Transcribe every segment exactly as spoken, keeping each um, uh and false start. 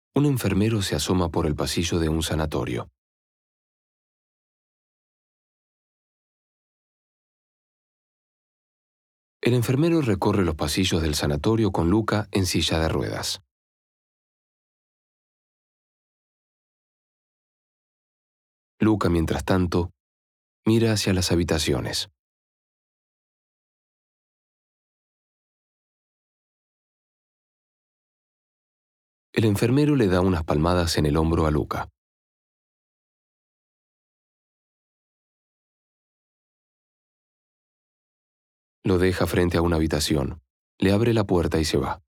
Un enfermero se asoma por el pasillo de un sanatorio. El enfermero recorre los pasillos del sanatorio con Luca en silla de ruedas. Luca, mientras tanto, mira hacia las habitaciones. El enfermero le da unas palmadas en el hombro a Luca. Lo deja frente a una habitación, le abre la puerta y se va.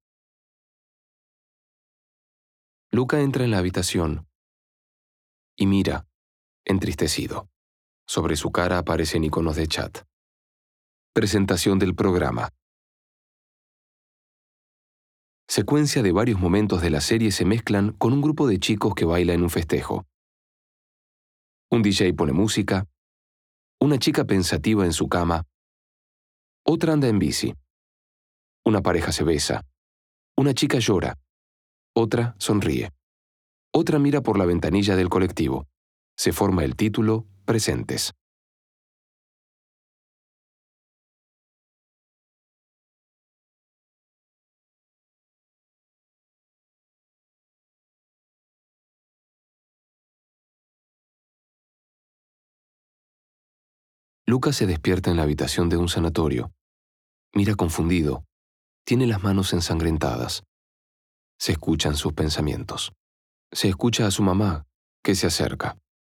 Luca entra en la habitación y mira, entristecido. Sobre su cara aparecen iconos de chat. Presentación del programa. Secuencia de varios momentos de la serie se mezclan con un grupo de chicos que baila en un festejo. Un D J pone música, una chica pensativa en su cama, otra anda en bici. Una pareja se besa, una chica llora, otra sonríe. Otra mira por la ventanilla del colectivo. Se forma el título Presentes. Lucas se despierta en la habitación de un sanatorio. Mira confundido. Tiene las manos ensangrentadas. Se escuchan sus pensamientos. Se escucha a su mamá, que se acerca.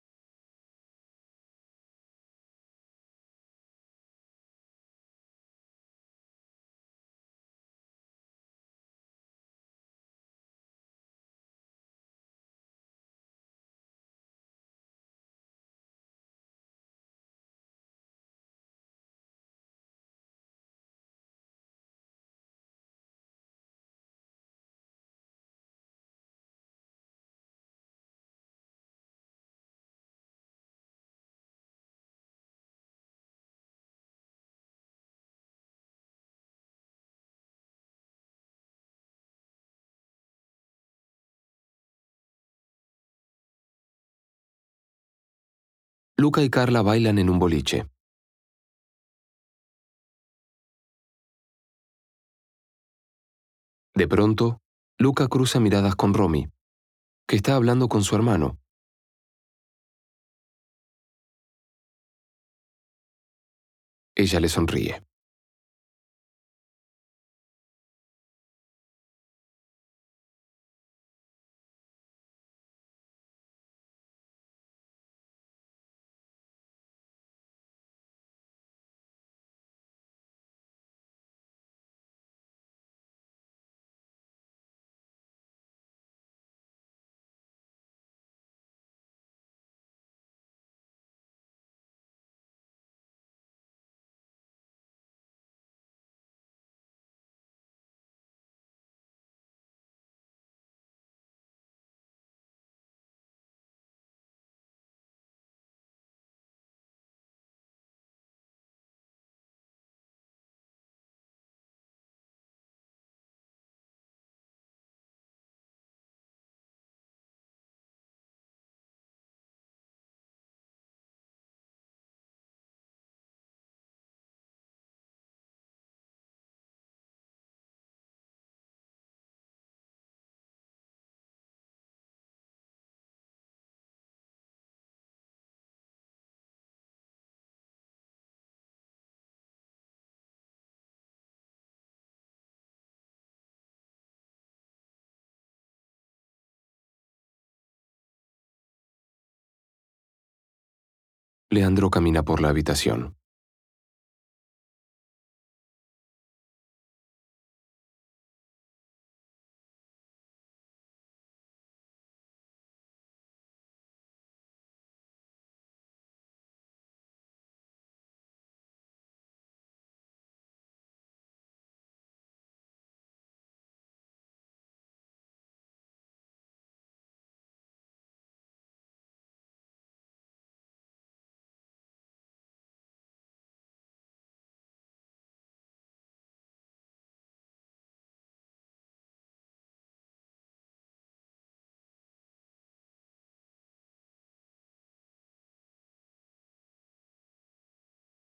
Luca y Carla bailan en un boliche. De pronto, Luca cruza miradas con Romy, que está hablando con su hermano. Ella le sonríe. Leandro camina por la habitación.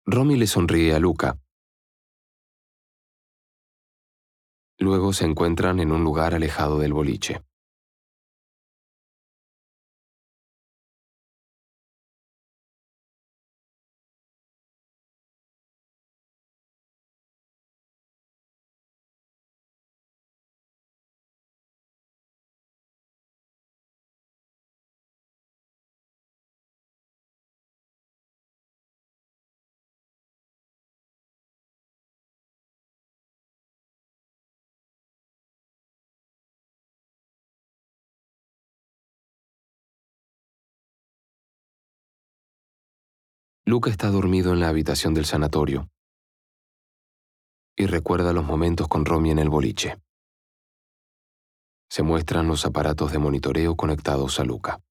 Romy le sonríe a Luca. Luego se encuentran en un lugar alejado del boliche. Luca está dormido en la habitación del sanatorio y recuerda los momentos con Romy en el boliche. Se muestran los aparatos de monitoreo conectados a Luca.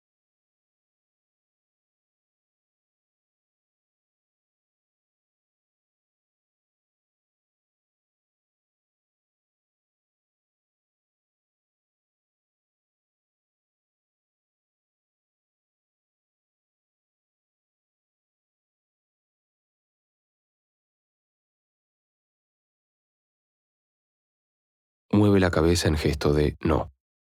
Mueve la cabeza en gesto de no.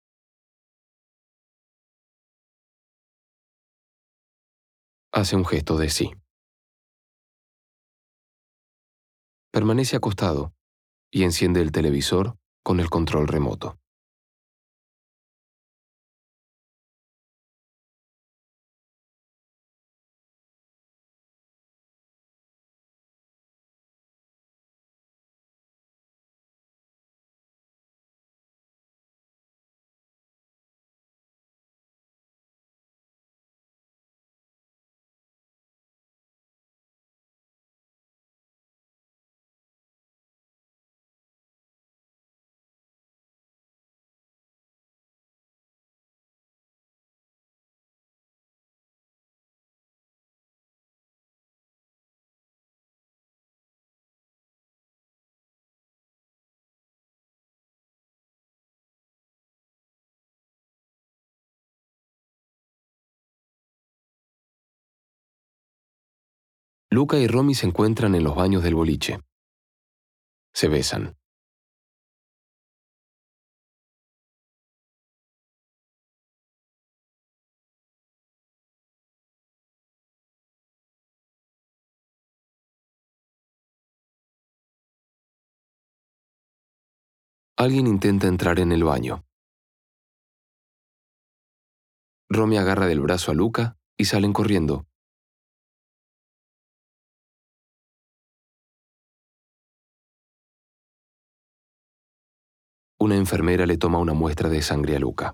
Hace un gesto de sí. Permanece acostado y enciende el televisor con el control remoto. Luca y Romy se encuentran en los baños del boliche. Se besan. Alguien intenta entrar en el baño. Romy agarra del brazo a Luca y salen corriendo. Una enfermera le toma una muestra de sangre a Luca.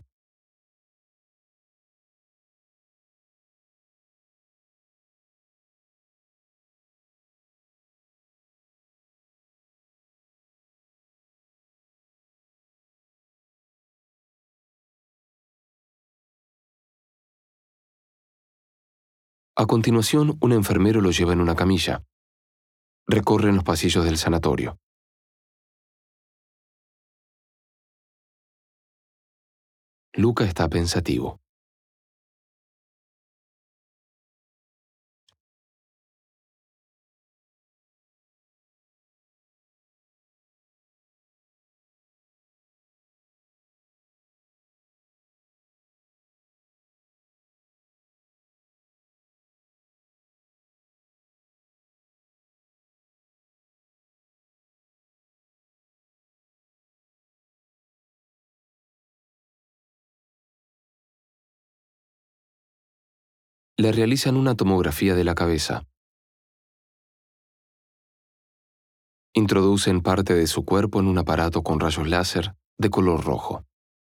A continuación, un enfermero lo lleva en una camilla. Recorren los pasillos del sanatorio. Luca está pensativo. Le realizan una tomografía de la cabeza. Introducen parte de su cuerpo en un aparato con rayos láser de color rojo.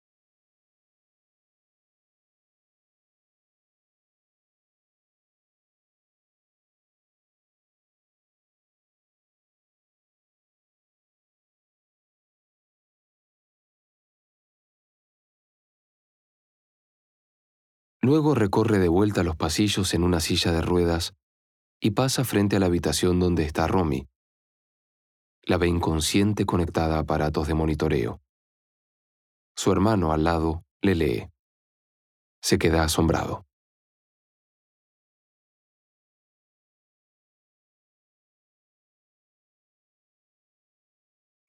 Luego recorre de vuelta los pasillos en una silla de ruedas y pasa frente a la habitación donde está Romy. La ve inconsciente conectada a aparatos de monitoreo. Su hermano al lado le lee. Se queda asombrado.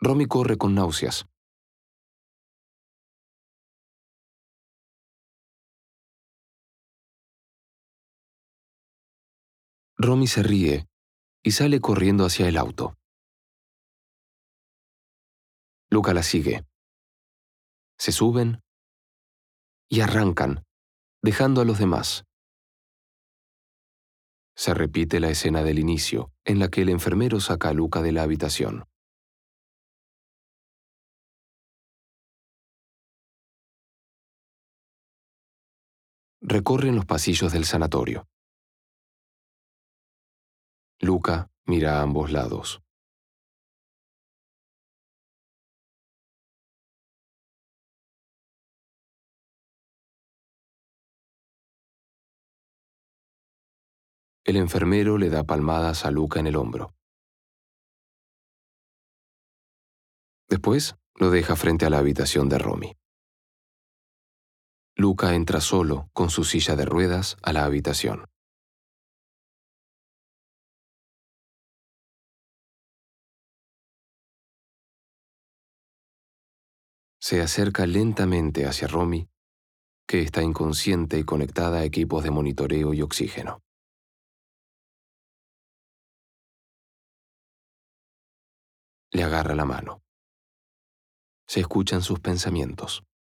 Romy corre con náuseas. Romy se ríe y sale corriendo hacia el auto. Luca la sigue. Se suben y arrancan, dejando a los demás. Se repite la escena del inicio, en la que el enfermero saca a Luca de la habitación. Recorren los pasillos del sanatorio. Luca mira a ambos lados. El enfermero le da palmadas a Luca en el hombro. Después lo deja frente a la habitación de Romy. Luca entra solo, con su silla de ruedas, a la habitación. Se acerca lentamente hacia Romy, que está inconsciente y conectada a equipos de monitoreo y oxígeno. Le agarra la mano. Se escuchan sus pensamientos.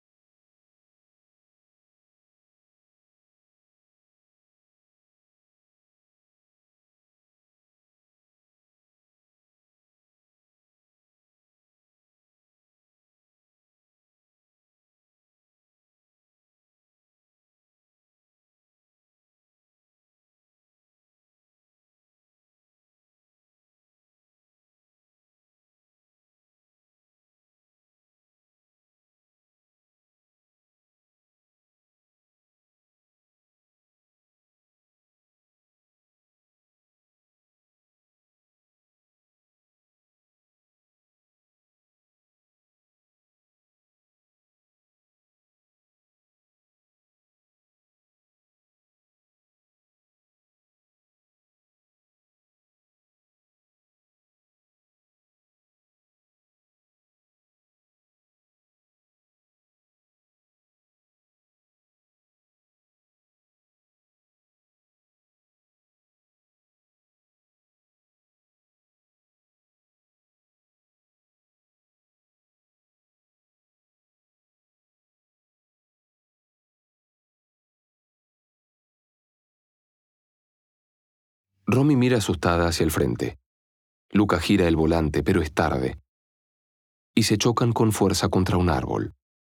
Romy mira asustada hacia el frente. Luca gira el volante, pero es tarde, y se chocan con fuerza contra un árbol.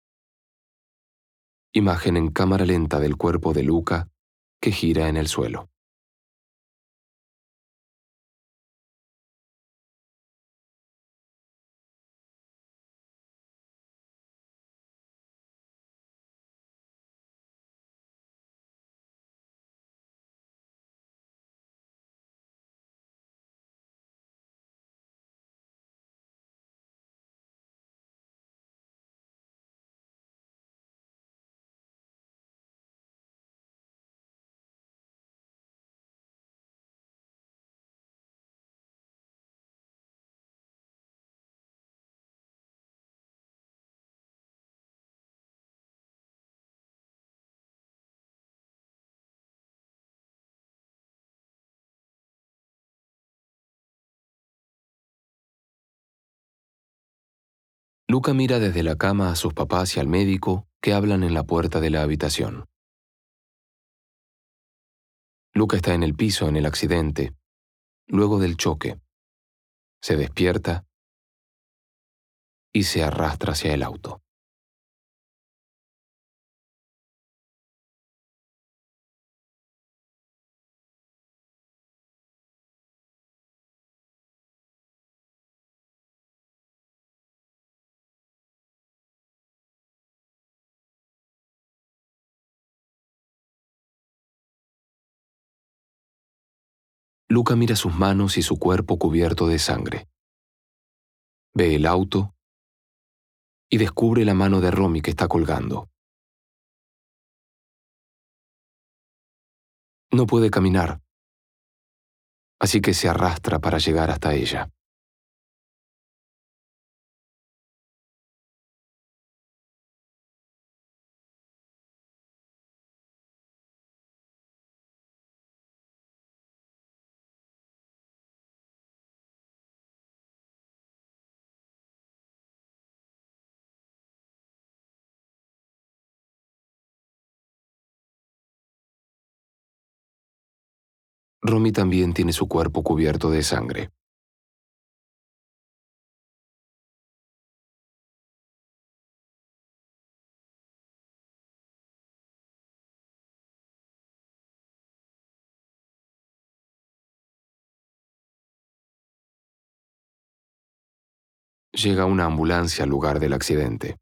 Imagen en cámara lenta del cuerpo de Luca, que gira en el suelo. Luca mira desde la cama a sus papás y al médico, que hablan en la puerta de la habitación. Luca está en el piso en el accidente, luego del choque. Se despierta y se arrastra hacia el auto. Luca mira sus manos y su cuerpo cubierto de sangre. Ve el auto y descubre la mano de Romy que está colgando. No puede caminar, así que se arrastra para llegar hasta ella. Romy también tiene su cuerpo cubierto de sangre. Llega una ambulancia al lugar del accidente.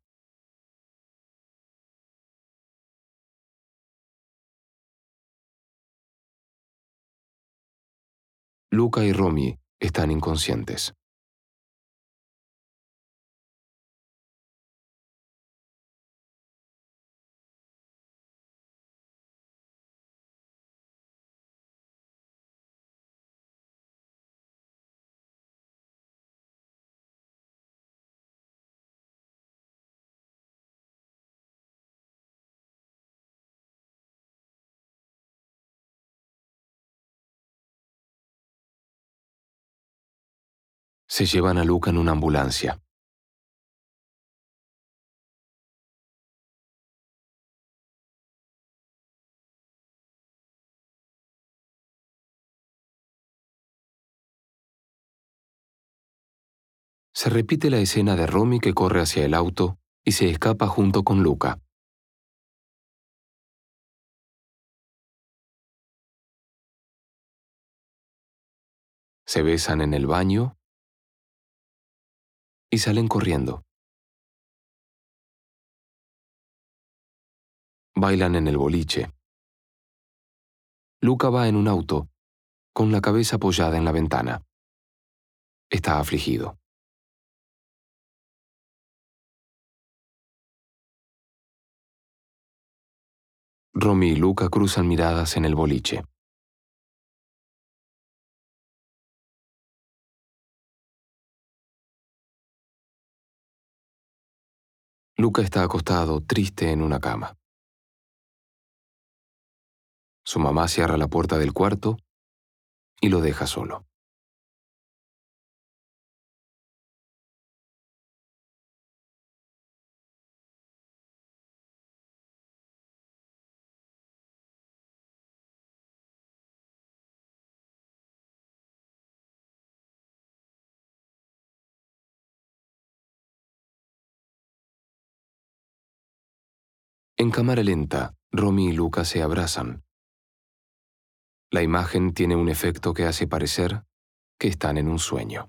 Luca y Romy están inconscientes. Se llevan a Luca en una ambulancia. Se repite la escena de Romy que corre hacia el auto y se escapa junto con Luca. Se besan en el baño y salen corriendo. Bailan en el boliche. Luca va en un auto, con la cabeza apoyada en la ventana. Está afligido. Romy y Luca cruzan miradas en el boliche. Luca está acostado, triste, en una cama. Su mamá cierra la puerta del cuarto y lo deja solo. En cámara lenta, Romy y Luca se abrazan. La imagen tiene un efecto que hace parecer que están en un sueño.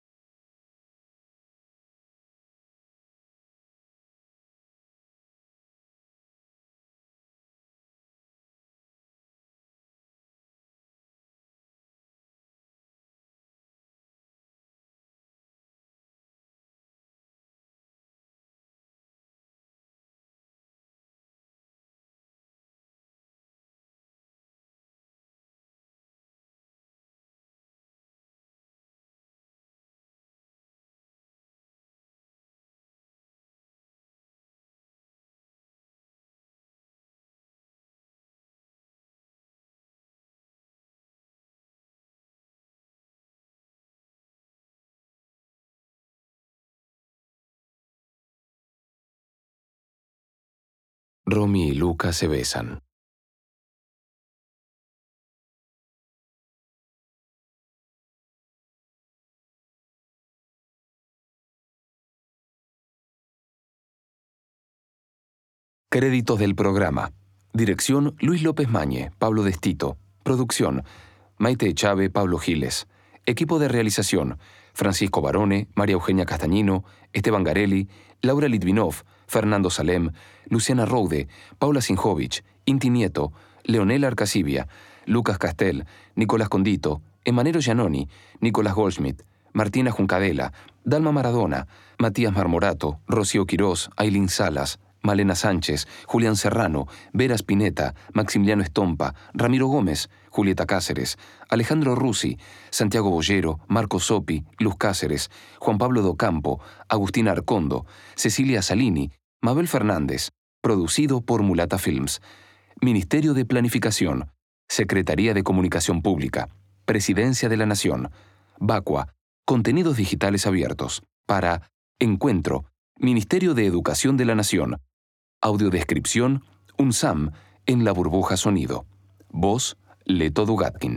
Romy y Luca se besan. Créditos del programa. Dirección: Luis López Mañe, Pablo Destito. Producción: Maite Echave, Pablo Giles. Equipo de realización: Francisco Barone, María Eugenia Castañino, Esteban Garelli, Laura Litvinov, Fernando Salem, Luciana Roude, Paula Sinjovic, Inti Nieto, Leonela Arcasibia, Lucas Castel, Nicolás Condito, Emanero Giannoni, Nicolás Goldschmidt, Martina Juncadela, Dalma Maradona, Matías Marmorato, Rocío Quirós, Ailín Salas, Malena Sánchez, Julián Serrano, Vera Spinetta, Maximiliano Estompa, Ramiro Gómez, Julieta Cáceres, Alejandro Rusi, Santiago Bollero, Marco Sopi, Luz Cáceres, Juan Pablo Docampo, Agustina Arcondo, Cecilia Salini, Mabel Fernández. Producido por Mulata Films. Ministerio de Planificación, Secretaría de Comunicación Pública, Presidencia de la Nación, Bacua, Contenidos Digitales Abiertos. Para Encuentro, Ministerio de Educación de la Nación. Audiodescripción, UNSAM, en la burbuja sonido. Voz: Leto Dugatkin.